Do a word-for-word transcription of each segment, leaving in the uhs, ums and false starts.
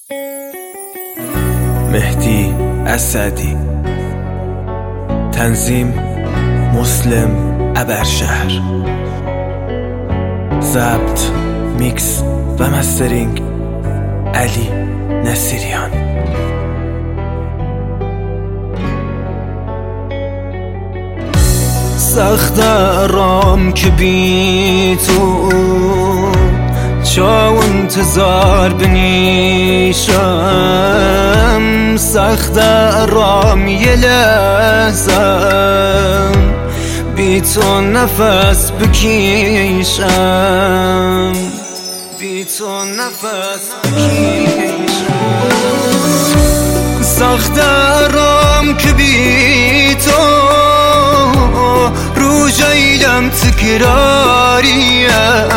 مهدی اسدی، تنظیم مسلم ابرشهر، ضبط میکس و مسترینگ علی نصیریان. سخت رام که بی تو چا انتظار بنیشم، سخت رام یه لحظم بی تو نفس بکیشم، بی تو نفس بکیشم. سخت رام که بی تو رو جیلم تکراریم،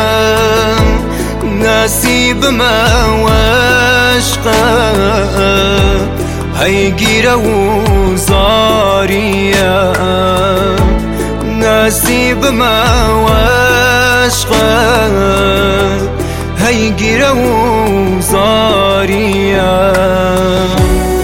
نصیب من و عشقم هی گیره و زاریم، نصیب من و عشقم هی گیره و زاریم.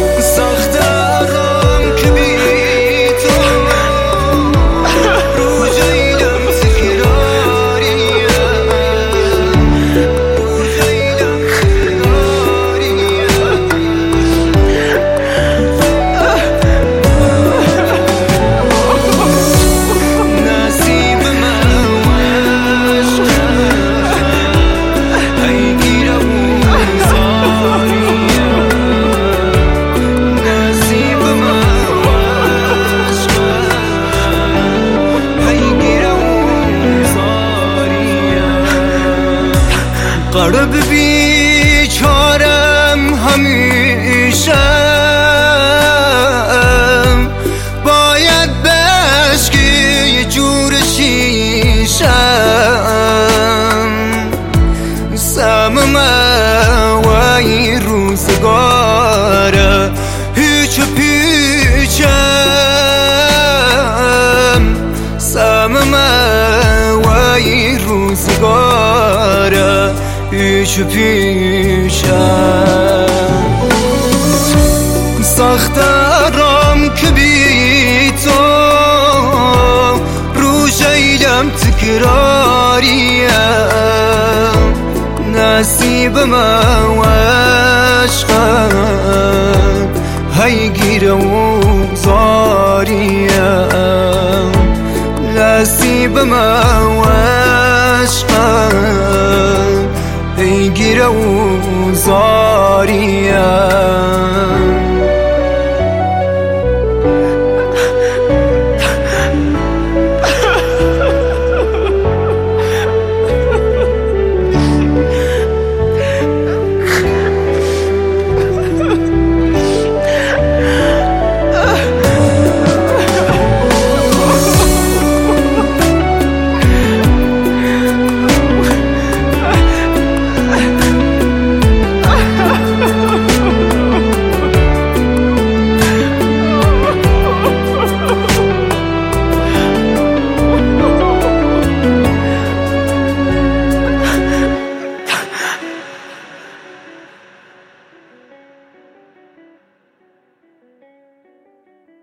قرب بیچارم همیشه باید بشکی یه جور شیشم، سمم و این روزگاره هیچ پیچم، سمم و این روزگاره پیش پیشم. سخت رام که بی تو رو جیلم تکراریم، نصیب من و عشقم هی گیره و زاریم، نصیب من و عشقم هی گیره و زاریم.